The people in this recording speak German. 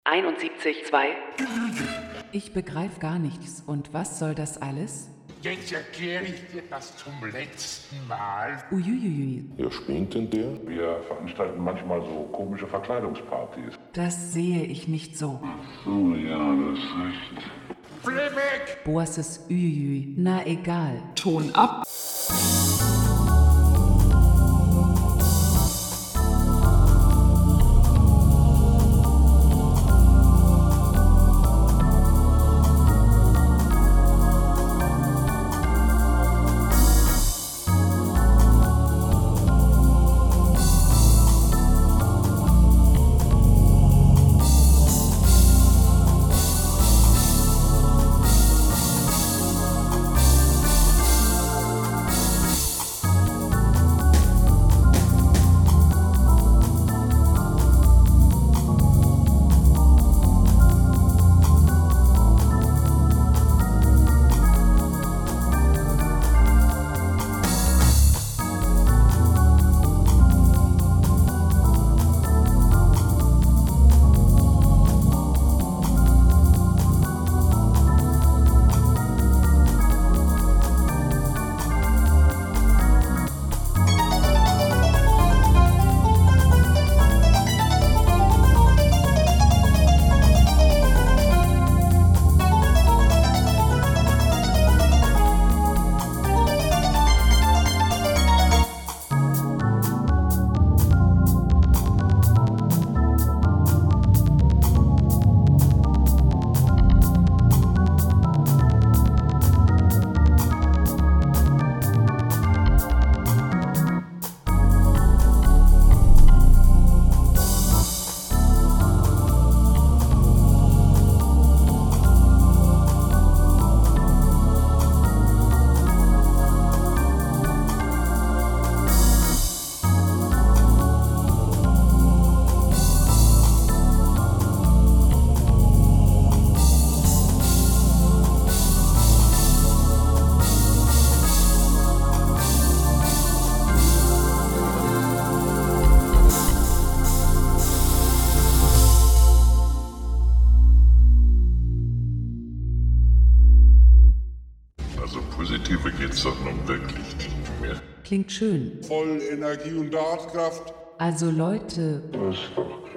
71,2. Ich begreif gar nichts. Und was soll das alles? Jetzt erkläre ich dir das zum letzten Mal. Uiuiui. Ja, spinnt denn der? Wir veranstalten manchmal so komische Verkleidungspartys. Das sehe ich nicht so. Oh ja, das ist recht. Flebeck! Boasses Uiuiui. Na egal. Ton ab. Also positiver geht's doch nun wirklich nicht mehr. Klingt schön. Voll Energie und Tatkraft. Also Leute, Das ist doch